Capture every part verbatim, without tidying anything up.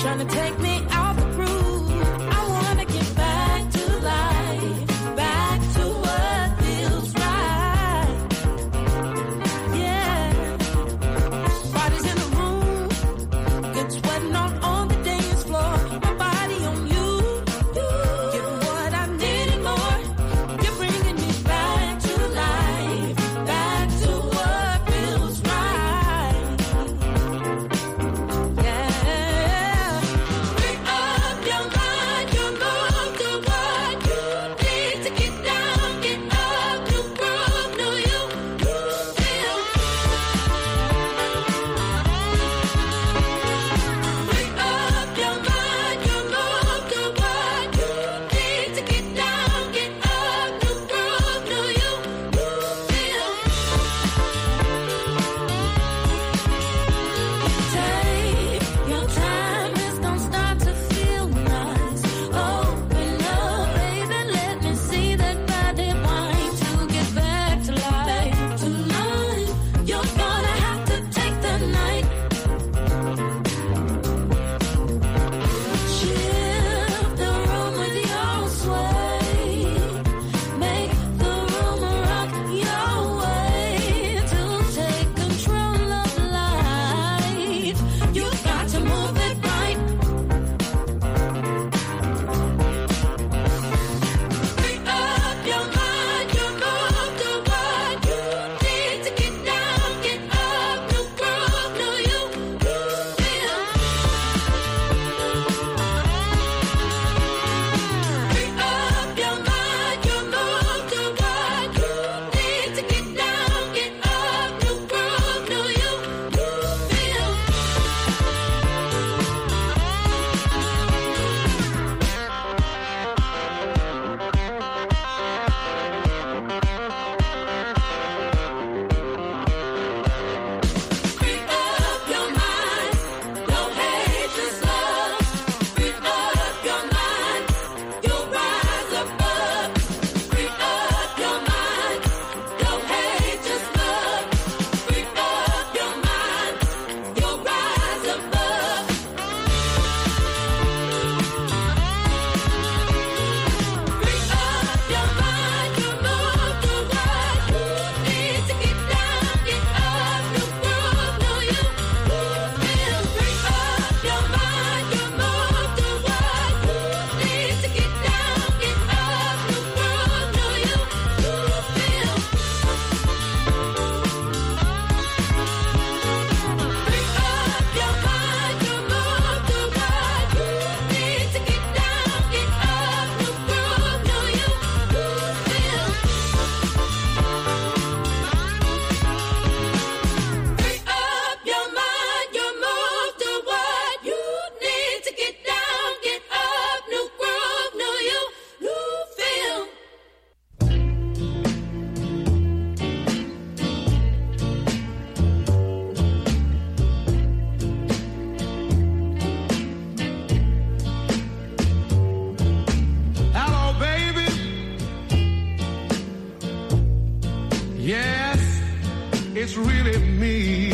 it's really me.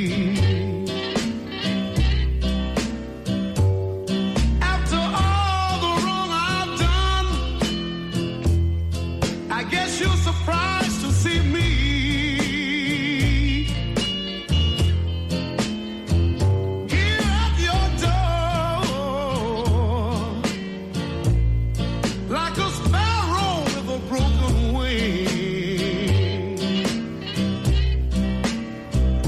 After all the wrong I've done, I guess you're surprised to see me. Here at your door, like a sparrow with a broken wing.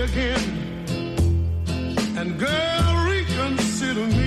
again. And girl, reconsider me.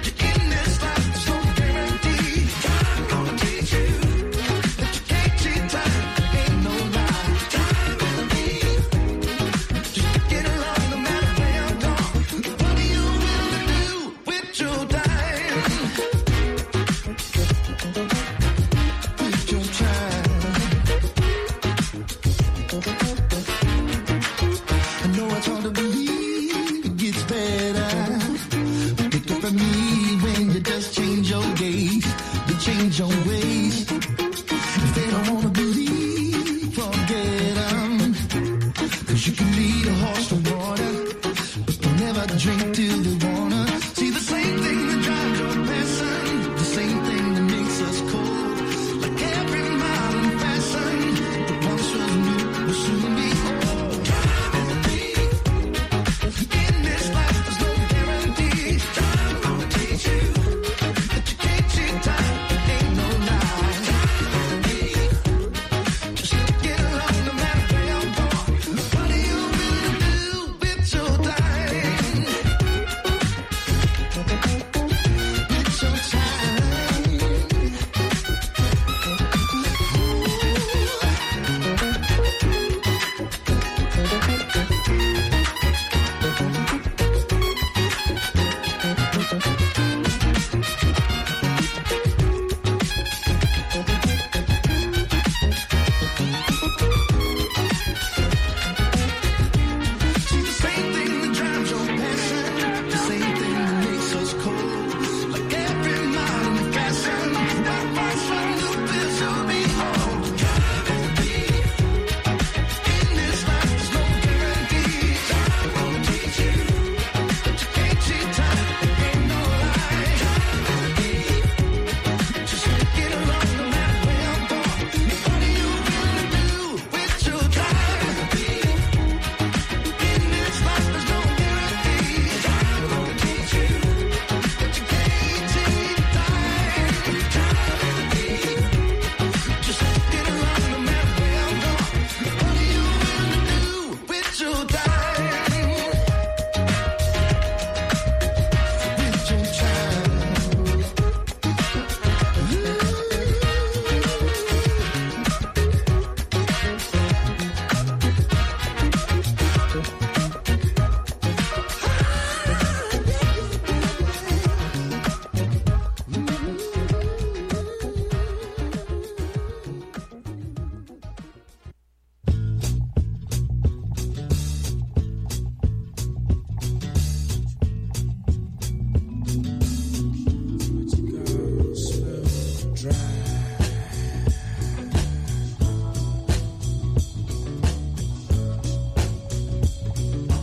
Cheat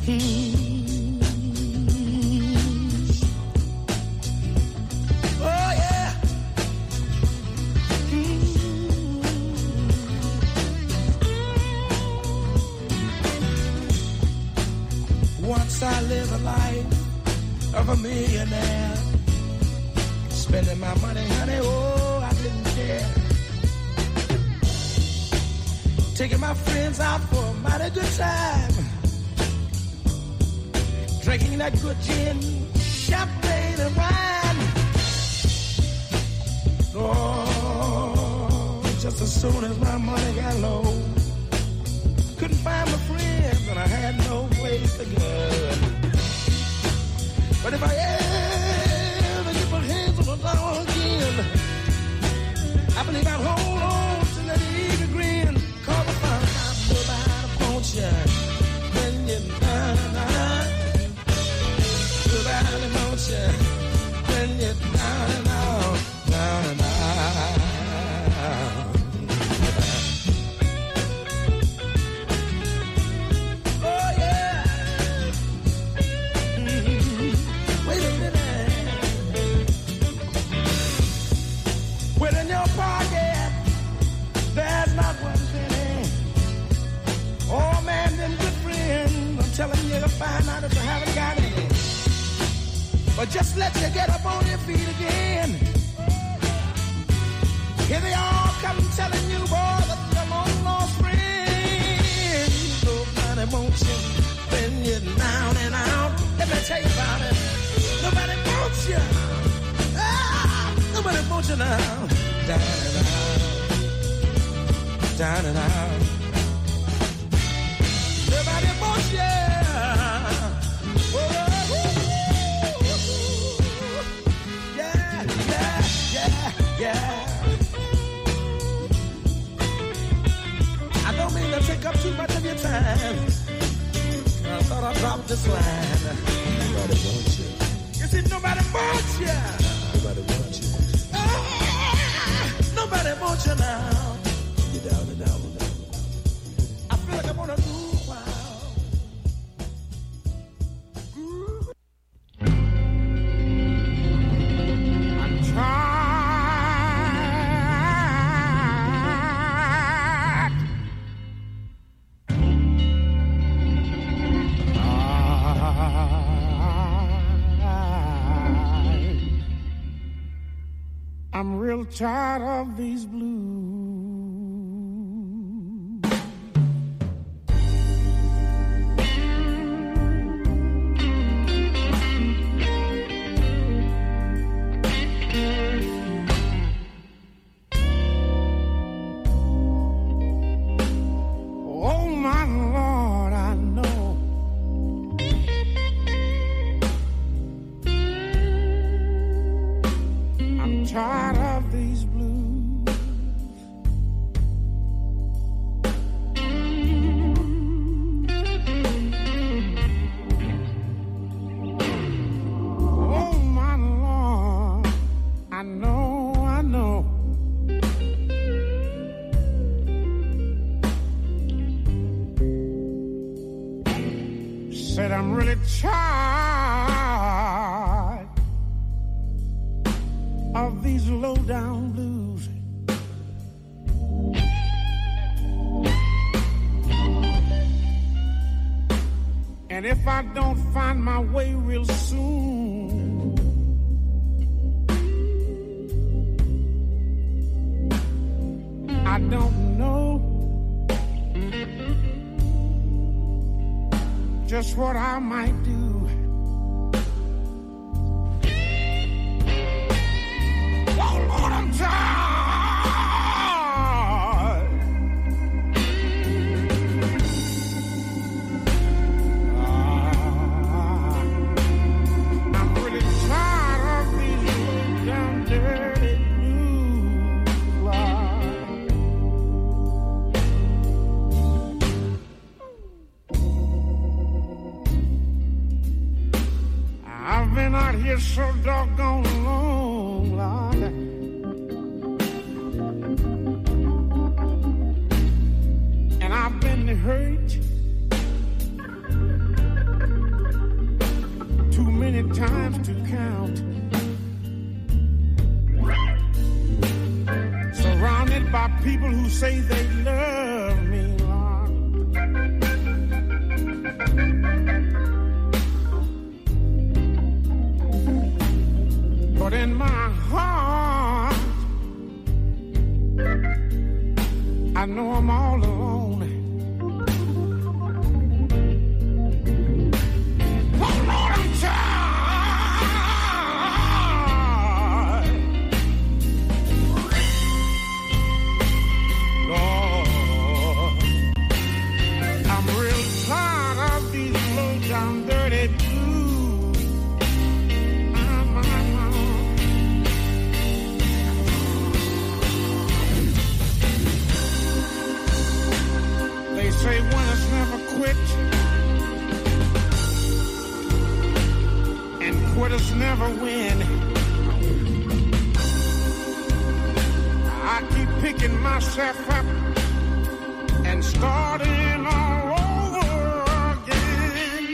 Oh yeah. Once I lived a life of a millionaire, spending my money, honey, oh, I didn't care. Taking my friends out for a mighty good time, drinking that good gin, champagne, and wine. Oh, just as soon as my money got low, couldn't find my friends and I had no place to go. But if I ever get my hands on the dollar again, I believe I'll hold on to that eager grin. Cause I found out nobody wants you when you're down and out. Nobody wants you when you're down and out, down and out. Telling you to find out if you haven't got any. But just let you get up on your feet again. Here they all come telling you, boy, that you're long lost friends. Nobody wants you when you're down and out. Let me tell you about it. Nobody wants you. Ah, nobody wants you now. Down and out. Down and out. Nobody wants you. Yeah. I don't mean to take up too much of your time. I thought I'd drop this line. Nobody wants you. You see, nobody wants you. Nobody wants you. Ah, nobody wants you now. You're down and down and down. I feel like I'm on a move wild. I'm trying. I'm real tired of these blues. Oh my Lord, I know I'm tired of these blues. Oh my Lord, I know, I know. Said I'm really tired of these low-down blues. And if I don't find my way real soon, I don't know just what I might do. Oh Lord, I'm tired. Ah, I'm really tired of these low-down dirty blues. I've been out here so doggone long, Lord. And I've been hurt many times to count. Surrounded by people who say they love me, Lord. But in my heart, I know I'm all alone. Oh Lord, I'm tired. Lord, I'm real tired of these low down dirty blues. I'm, I'm, They say winners never quit, and quitters never win. I keep picking myself up and starting all over again.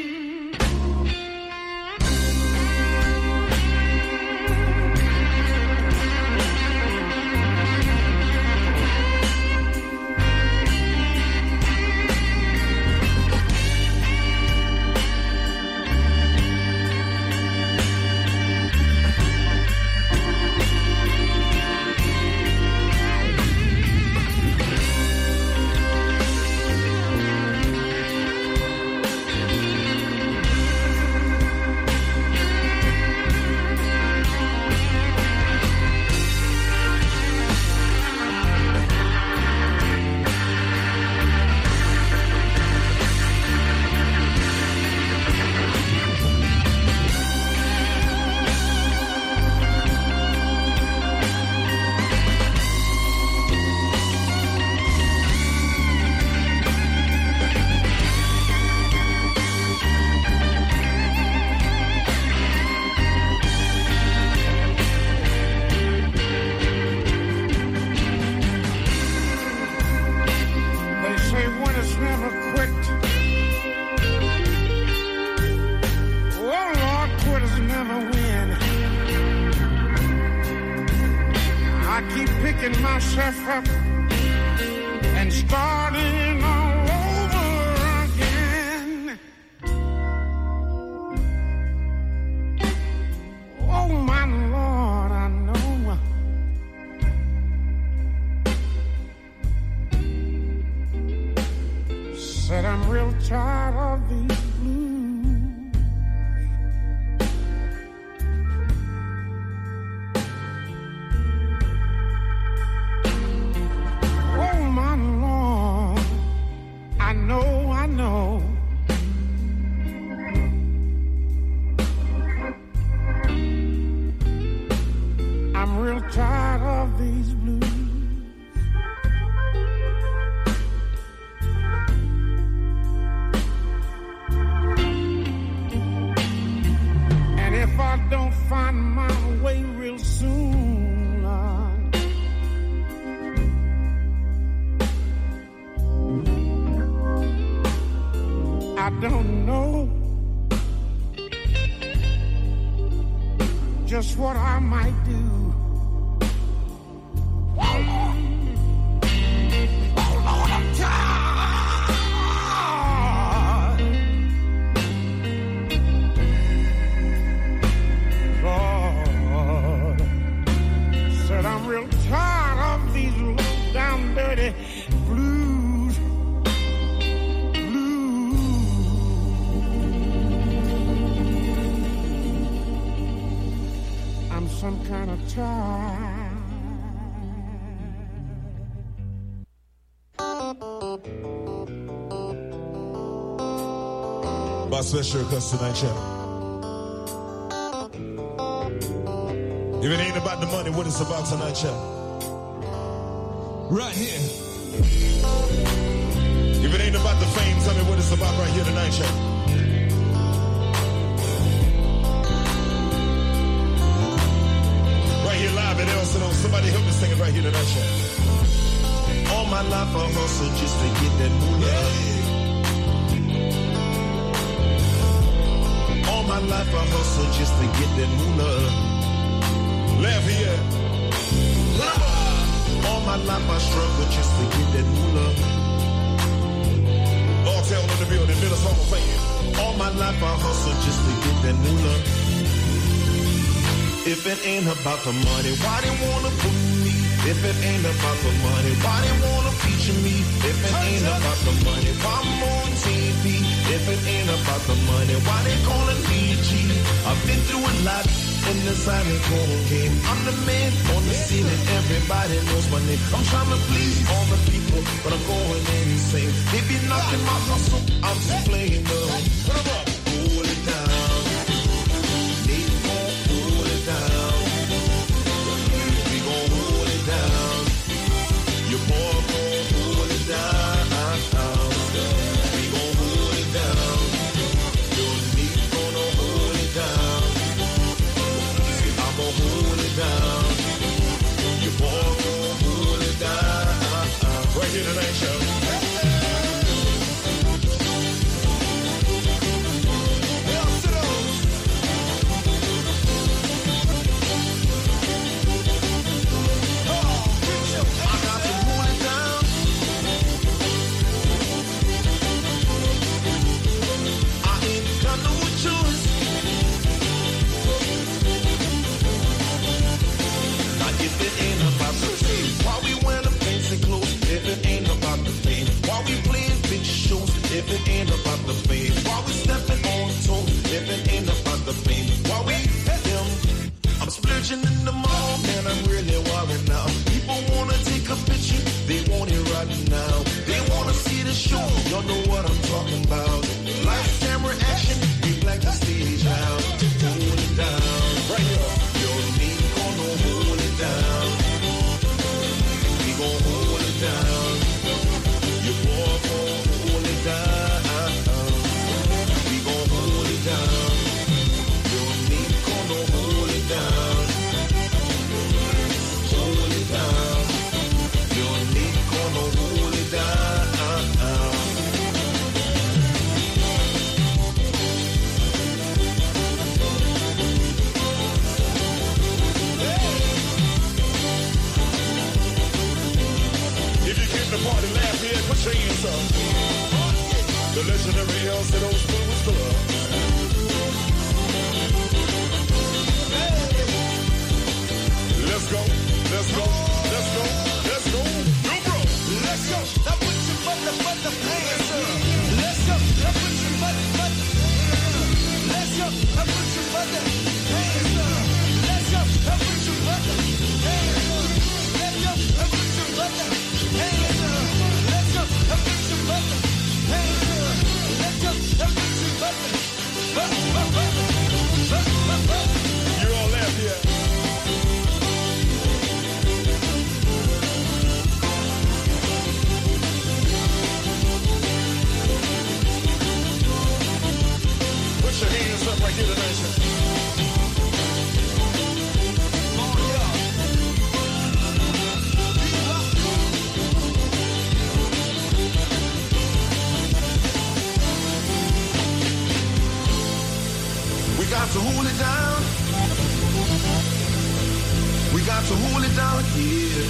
Myself up and starting all over again. Oh my Lord, I know said I'm real tired of these tired of these blues. And if I don't find my way real soon, Lord, I don't know just what I might do. Some kind of time. My special request tonight, Chef. If it ain't about the money, what it's about tonight, Chef? Right here. If it ain't about the fame, tell me what it's about right here tonight, Chef. Somebody help me sing it right here tonight, Chef. All my life I hustle just to get that moolah. Yeah. All my life I hustle just to get that moolah. Laugh here. All my life I struggle just to get that moolah. All town in the building, Minnesota fan. All my life I hustle just to get that moolah. If it ain't about the money, why they wanna put me? If it ain't about the money, why they wanna feature me? If it ain't about the money, why I'm on T V? If it ain't about the money, why they calling me G? I've been through a lot in the silent corner game. I'm the man on the scene and everybody knows my name. I'm trying to please all the people, but I'm going insane. They be knocking my hustle, I'm just playing them. Hold it down. They gon' hold it down. We gon' hold it down. Your boy gon' hold it down. We gon' hold it down. Your nigga gonna hold it down. See, I'm gon' hold it down. Your boy gon' hold it down. Right here tonight, show. If it ain't about the fame, why we stepping on toes? If it ain't about the fame, why we them? I'm splurging in the mall, man, I'm really worried now. People wanna take a picture, they want it right now. They wanna see the show, y'all know what I'm talking about. Lights, camera, action, we black the stage now. Hold it down, right here. Your nigga gonna hold it down. We gon' hold it down. Your boy gon' hold it down. We gon' hold it down. Your nigga gonna hold it down. Hold it down. Your nigga gonna hold it down. If you came to party, laugh here, put your hands up. The legendary El Cido's Blues Club. Let's go, let's go, let's go, let's go. Yo, bro. Let's go. Now put your mother, mother hands up. Let's go. Now put your mother, mother. Let's go. Now put your mother hands up. Let's go. Now put your mother hands up. Let's go. Now put your mother hands up. Let's go. Now put your mother hands up. Let's go. Now put your mother. You all laugh here. Put your hands up right here tonight, sir. We got to hold it down. We got to hold it down here.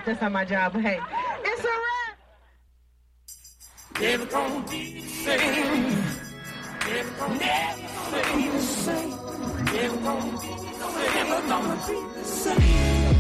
That's not my job, but hey, it's a wrap. Never gonna be the same. Never gonna be the same. Never gonna be the same. Never gonna be the same.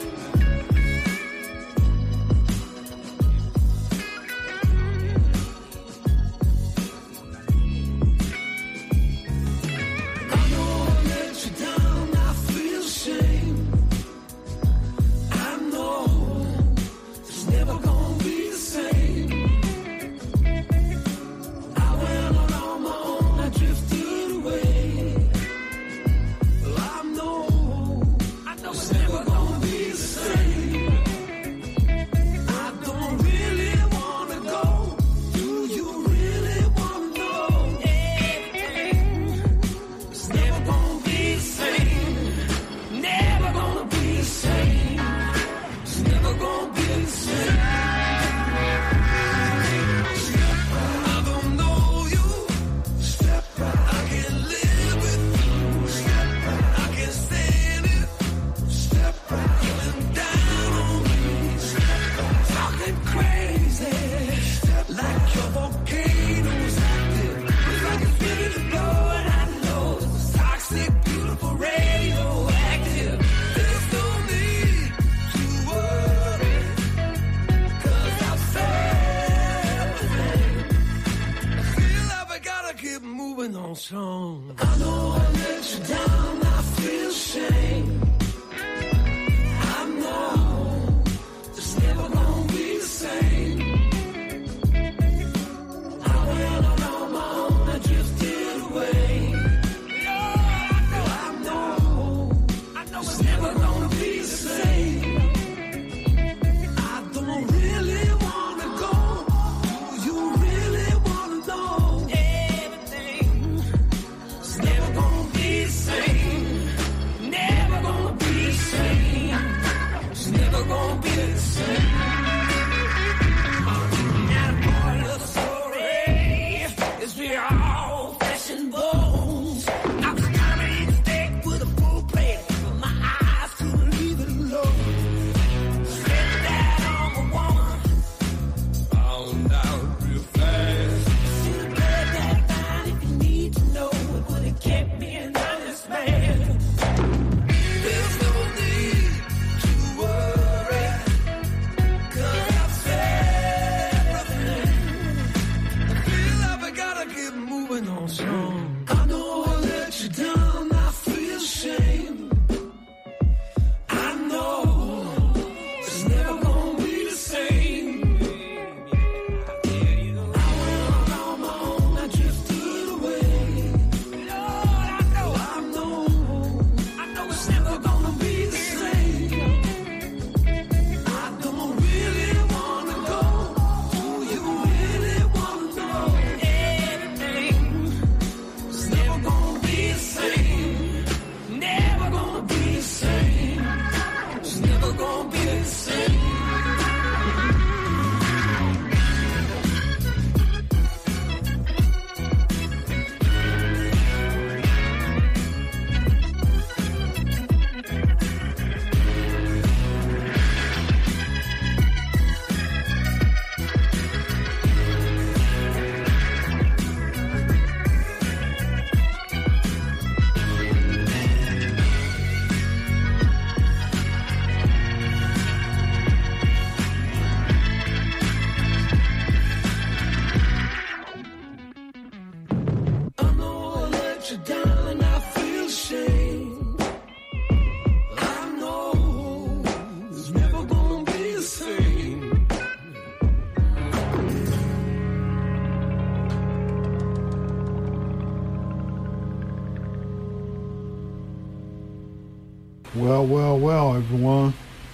Well, well, well, everyone.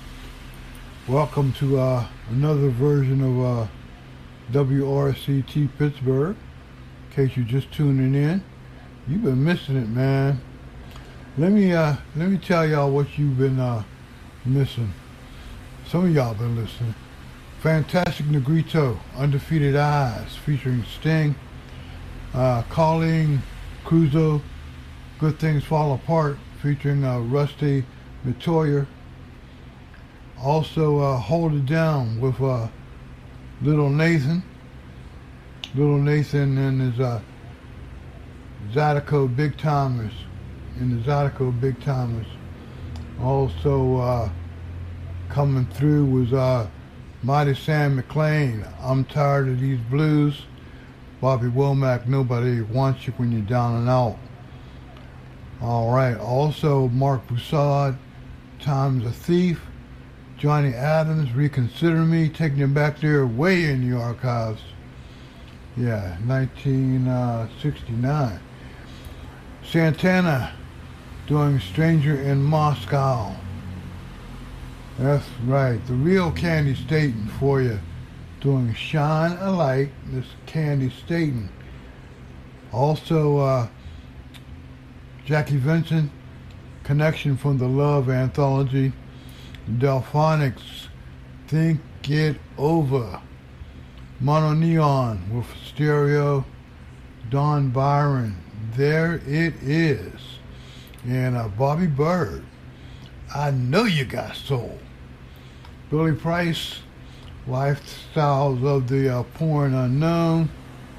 Welcome to uh, another version of uh, W R C T Pittsburgh. In case you're just tuning in, you've been missing it, man. Let me uh, let me tell y'all what you've been uh, missing. Some of y'all been listening. Fantastic Negrito, Undefeated Eyes, featuring Sting. Uh, Colleen Cruzo, Good Things Fall Apart, featuring uh, Rusty Metoyer. Also, uh, Hold It Down with uh, Little Nathan. Little Nathan and his uh, Zydeco Big Timers. And the Zydeco Big Timers. Also, uh, coming through was uh, Mighty Sam McLean. I'm Tired of These Blues. Bobby Womack, Nobody Wants You When You're Down and Out. All right. Also, Mark Broussard, Time's a Thief. Johnny Adams, Reconsider Me, taking you back there way in the archives. Yeah, nineteen sixty-nine. Santana doing Stranger in Moscow. That's right. The real Candy Staten for you. Doing Shine a Light. This Candy Staten. Also, uh, Jackie Vincent, Connection from the Love Anthology. Delphonics, Think It Over. Mono Neon with Stereo. Don Byron, There It Is. And uh, Bobby Bird, I Know You Got Soul. Billy Price, Lifestyles of the uh, Poor and Unknown.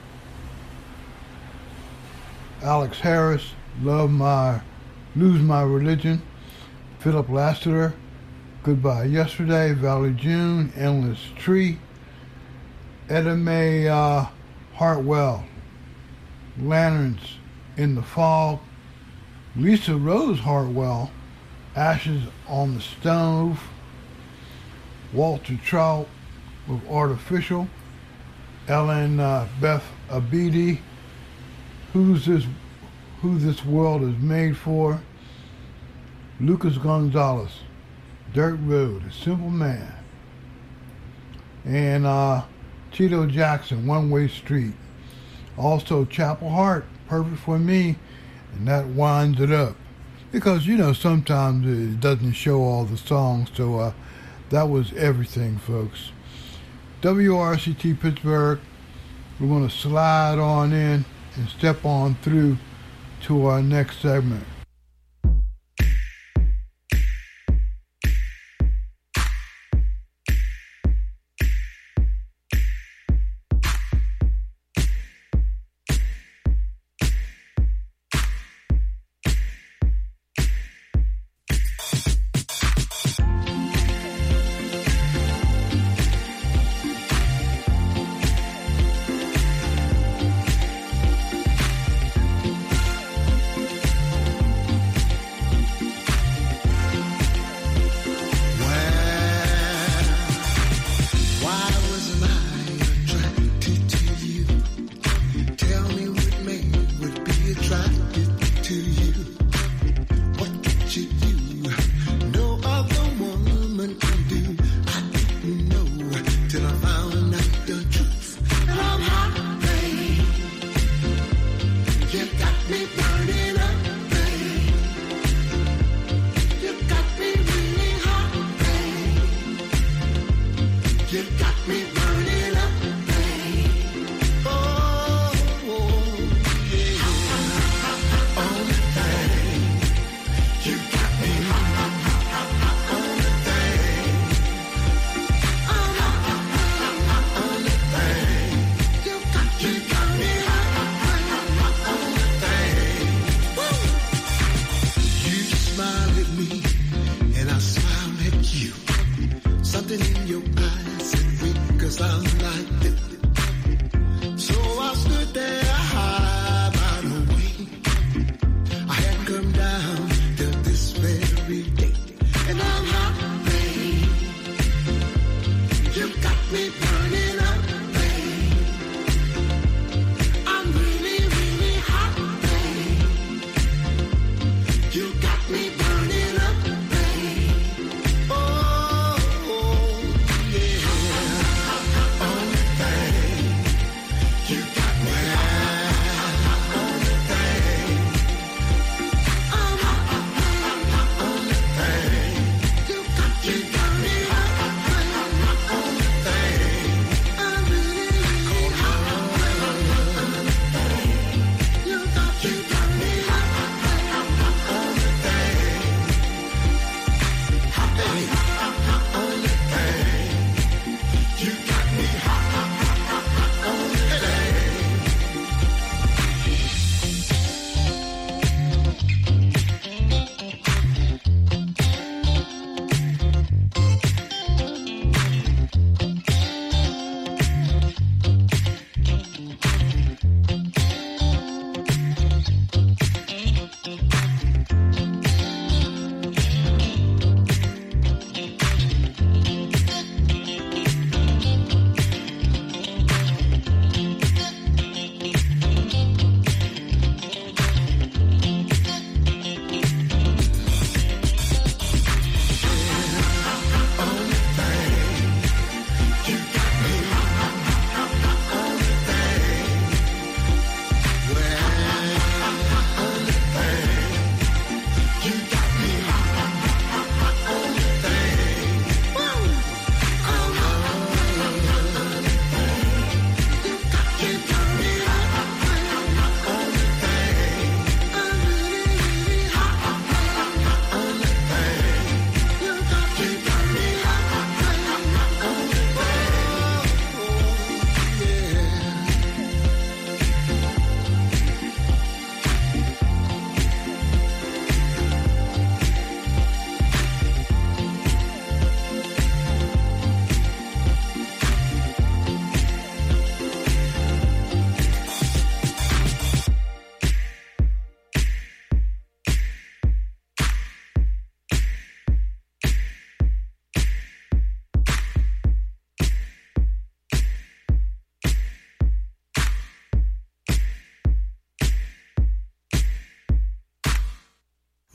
Alex Harris, Love My, Lose My Religion. Philip Lassiter, Goodbye Yesterday. Valley June, Endless Tree. Etta Mae uh, Hartwell, Lanterns in the Fog. Lisa Rose Hartwell, Ashes on the Stove. Walter Trout with Artificial. Ellen uh, Beth Abidi, Who's This Who This World Is Made For. Lucas Gonzalez, Dirt Road, A Simple Man. And uh, Tito Jackson, One Way Street. Also Chapel Heart, Perfect for Me. And that winds it up. Because, you know, sometimes it doesn't show all the songs. So uh, that was everything, folks. W R C T Pittsburgh. We're going to slide on in and step on through to our next segment.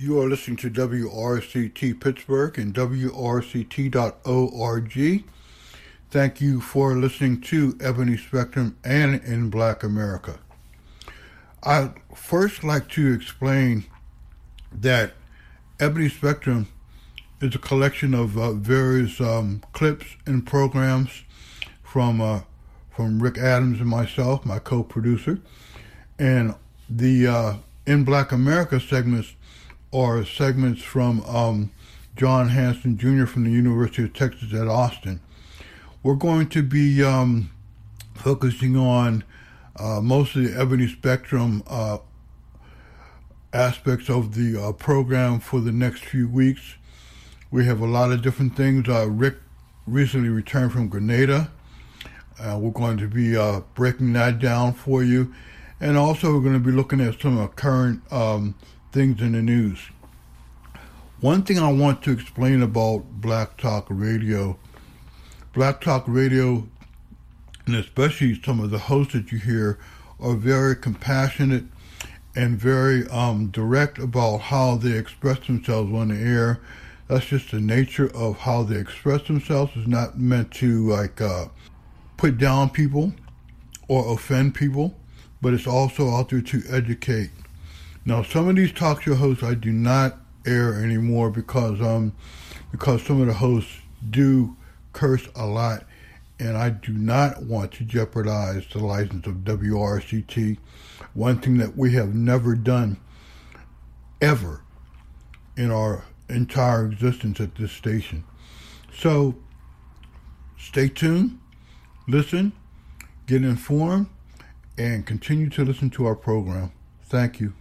You are listening to W R C T Pittsburgh and W R C T dot org. Thank you for listening to Ebony Spectrum and In Black America. I'd first like to explain that Ebony Spectrum is a collection of uh, various um, clips and programs from uh, from Rick Adams and myself, my co-producer. And the uh, In Black America segments are segments from um, John Hanson Junior from the University of Texas at Austin. We're going to be um, focusing on uh, most of the Ebony Spectrum uh, aspects of the uh, program for the next few weeks. We have a lot of different things. Uh, Rick recently returned from Grenada. Uh, we're going to be uh, breaking that down for you. And also we're going to be looking at some uh, current um, things in the news. One thing I want to explain about Black Talk Radio, Black Talk Radio, and especially some of the hosts that you hear, are very compassionate and very um, direct about how they express themselves on the air. That's just the nature of how they express themselves. It's not meant to like uh, put down people or offend people, but it's also out there to educate. Now, some of these talk show hosts I do not air anymore because um because some of the hosts do curse a lot, and I do not want to jeopardize the license of W R C T. One thing that we have never done ever in our entire existence at this station. So stay tuned, listen, get informed, and continue to listen to our program. Thank you.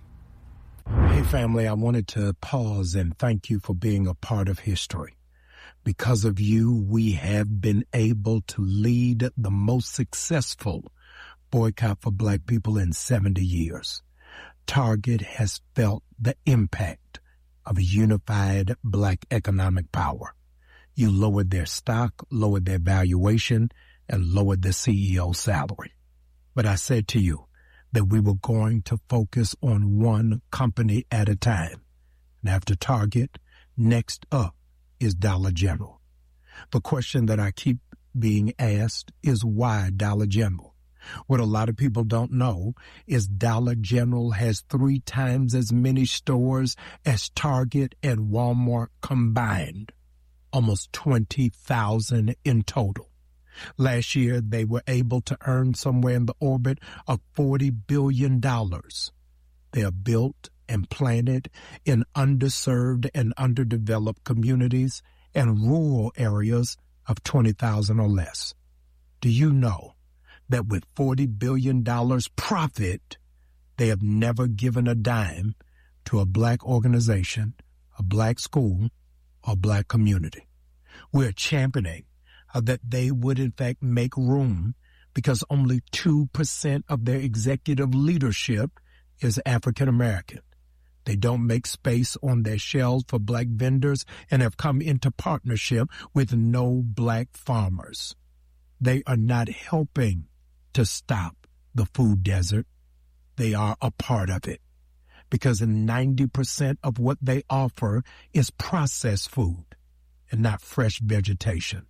Hey, family, I wanted to pause and thank you for being a part of history. Because of you, we have been able to lead the most successful boycott for Black people in seventy years. Target has felt the impact of a unified Black economic power. You lowered their stock, lowered their valuation, and lowered the C E O salary. But I said to you that we were going to focus on one company at a time. And after Target, next up is Dollar General. The question that I keep being asked is why Dollar General? What a lot of people don't know is Dollar General has three times as many stores as Target and Walmart combined, almost twenty thousand in total. Last year, they were able to earn somewhere in the orbit of forty billion dollars. They are built and planted in underserved and underdeveloped communities and rural areas of twenty thousand or less. Do you know that with forty billion dollars profit, they have never given a dime to a Black organization, a Black school, or Black community? We're championing Uh, that they would, in fact, make room because only two percent of their executive leadership is African American. They don't make space on their shelves for Black vendors and have come into partnership with no Black farmers. They are not helping to stop the food desert. They are a part of it because ninety percent of what they offer is processed food and not fresh vegetation.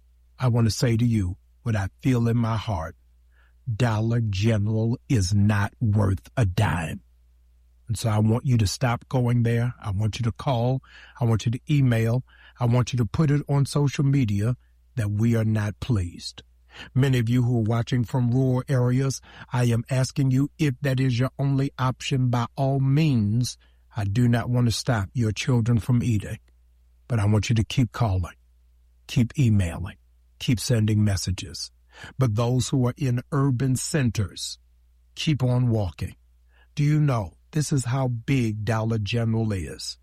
I want to say to you what I feel in my heart. Dollar General is not worth a dime. And so I want you to stop going there. I want you to call. I want you to email. I want you to put it on social media that we are not pleased. Many of you who are watching from rural areas, I am asking you if that is your only option, by all means. I do not want to stop your children from eating, but I want you to keep calling, keep emailing, keep sending messages. But those who are in urban centers, keep on walking. Do you know this is how big Dollar General is?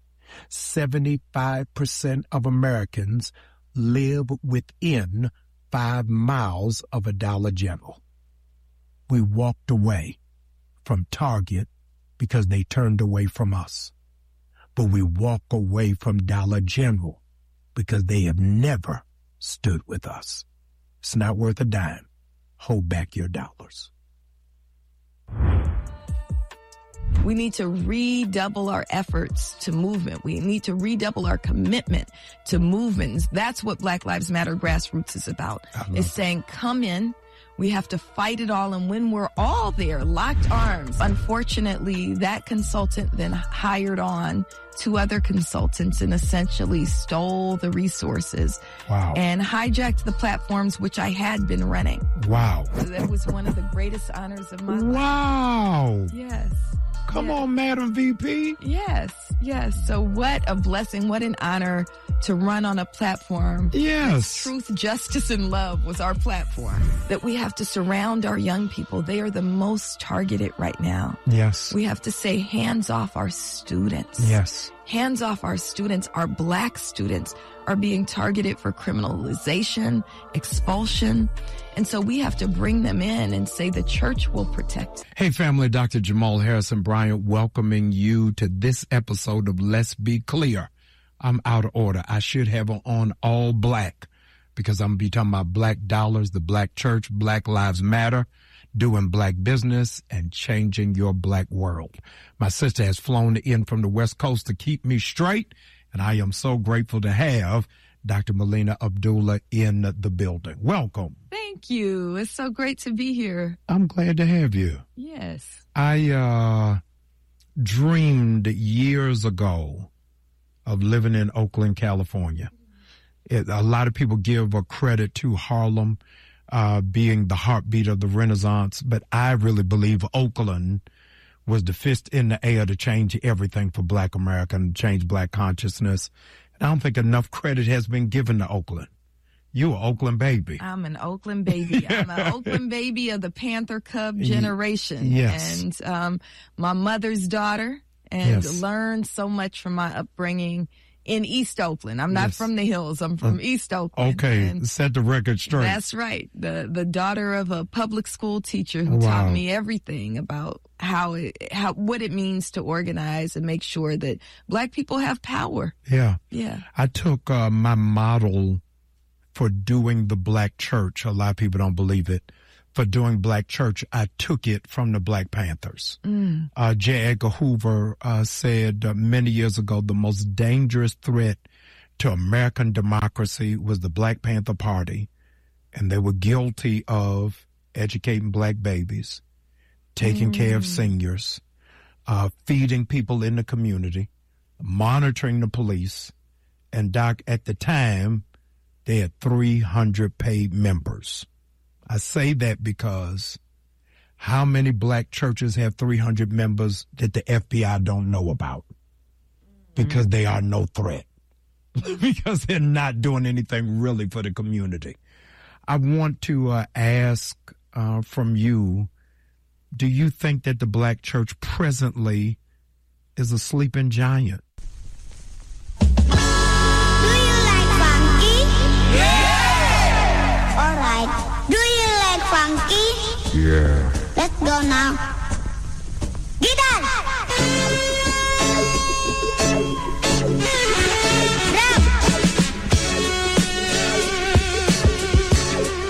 seventy-five percent of Americans live within five miles of a Dollar General. We walked away from Target because they turned away from us. But we walk away from Dollar General because they have never stood with us. It's not worth a dime. Hold back your dollars. We need to redouble our efforts to movement. We need to redouble our commitment to movements. That's what Black Lives Matter Grassroots is about. It's saying, come in. We have to fight it all. And when we're all there, locked arms, unfortunately, that consultant then hired on two other consultants and essentially stole the resources. Wow. And hijacked the platforms which I had been running. Wow. So that was one of the greatest honors of my life. Wow. Yes. Come yes. on, Madam V P. Yes, yes. So what a blessing, what an honor to run on a platform. Yes. Truth, justice, and love was our platform. That we have to surround our young people. They are the most targeted right now. Yes. We have to say hands off our students. Yes. Hands off our students. Our black students are being targeted for criminalization, expulsion. And so we have to bring them in and say the church will protect. Hey, family, Doctor Jamal Harrison Bryant welcoming you to this episode of Let's Be Clear. I'm out of order. I should have on all black because I'm going to be talking about black dollars, the black church, Black Lives Matter, doing black business, and changing your black world. My sister has flown in from the West Coast to keep me straight, and I am so grateful to have Doctor Melina Abdullah in the building. Welcome. Thank you. It's so great to be here. I'm glad to have you. Yes. I uh, dreamed years ago of living in Oakland, California. It, a lot of people give a credit to Harlem uh, being the heartbeat of the Renaissance, but I really believe Oakland was the fist in the air to change everything for black America and change black consciousness. And I don't think enough credit has been given to Oakland. You an Oakland baby. I'm an Oakland baby. I'm an Oakland baby of the Panther Cub generation. Yes. And um, my mother's daughter, and Yes. learned so much from my upbringing in East Oakland. I'm not Yes. from the hills. I'm from Uh, East Oakland. Okay, And set the record straight. that's right. The the daughter of a public school teacher who Wow. taught me everything about how it how what it means to organize and make sure that black people have power. Yeah. Yeah. I took uh, my model for doing the black church. A lot of people don't believe it. For doing black church, I took it from the Black Panthers. Mm. Uh, J. Edgar Hoover uh, said uh, many years ago, the most dangerous threat to American democracy was the Black Panther Party, and they were guilty of educating black babies, taking mm. care of seniors, uh, feeding people in the community, monitoring the police, and Doc, at the time, they had three hundred paid members. I say that because how many black churches have three hundred members that the F B I don't know about? Because they are no threat. Because they're not doing anything really for the community. I want to uh, ask uh, from you, do you think that the black church presently is a sleeping giant? Do you like funky? Yeah! All right. Do you like funky? Yeah. Let's go now.